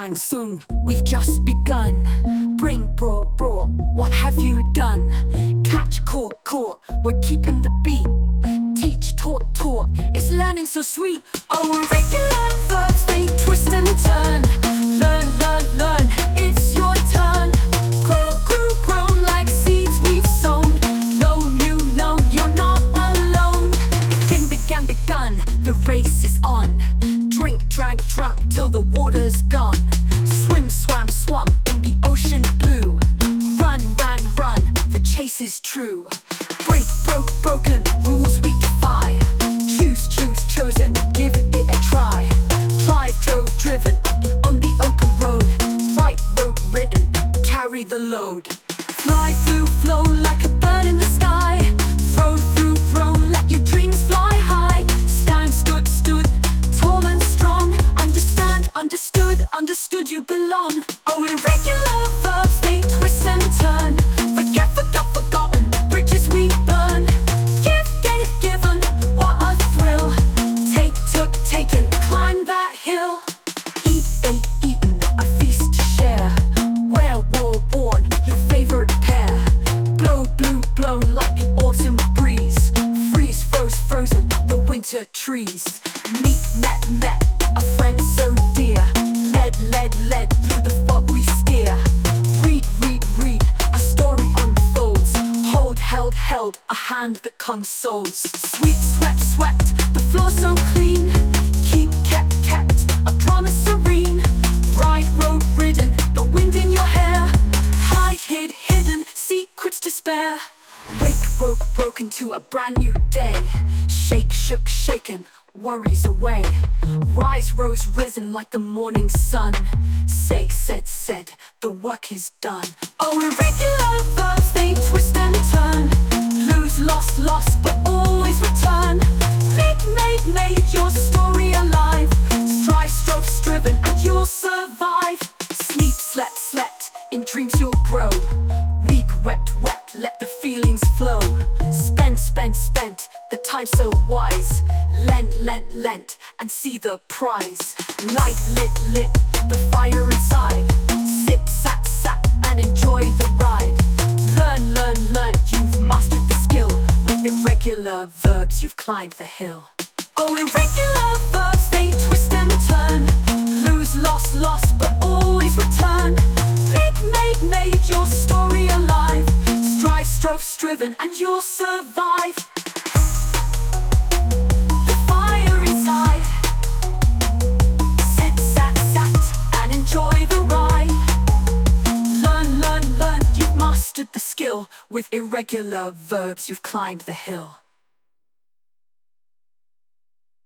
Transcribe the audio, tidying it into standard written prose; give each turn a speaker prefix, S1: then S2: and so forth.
S1: sang sung, we've just begun. Bring, bro, what have you done? Catch, caught, we're keeping the beat. Teach, taught, it's learning so sweet. Oh, irregular verbs, they twist and turn. Learn, it's your turn. Grow like seeds we've sown. Know, you're not alone. Begun, the race is on. Drink, drunk, till the water's gone. Swim, swam, in the ocean blue. Run, the chase is true. Break, broken, rules we defy. Choose, chosen, give it a try. Drive, driven, on the open road. Right road ridden, carry the load. Fly through, flow like a bird in the sky. Throw through, let your dreams fly high. Stand, stood, tall and strong. Understood you belong. Oh, irregular verbs, they twist and turn. Forgotten, bridges we burn. Give, get it given, what a thrill. Take, took, taken, climb that hill. Eat, eaten, a feast to share. Where war born, your favorite pair. Blow, blown like the autumn breeze. Freeze, frozen, the winter trees. Meet, met, a friend so dear. Led through the fog we steer. Read, a story unfolds. Held, a hand that consoles. Sweet, swept, the floor so clean. Keep, kept, a promise serene. Ride, road ridden, the wind in your hair. Hide, hidden, secrets to spare. Wake, broken to a brand new day. Shake, shaken, worries away. Rise, rose, risen like the morning sun. Say, said, the work is done. Oh, irregular verbs, they twist and turn. Lose, lost, but always return. Made your story alive. Strive, striven, and you'll survive. Sleep, slept, in dreams you'll grow. Weep, wept, let the feelings flow. Spent, the time so wise. Lent, and see the prize. Night lit, the fire inside. Sit, sat, and enjoy the ride. Learn, you've mastered the skill. With irregular verbs, you've climbed the hill. Oh, irregular verbs, they twist and turn. Lose, lost, but always return. Made your story alive. Strive, striven, and you'll survive. The fire inside. Sit, sat, and enjoy the ride. Learn, you've mastered the skill. With irregular verbs, you've climbed the hill.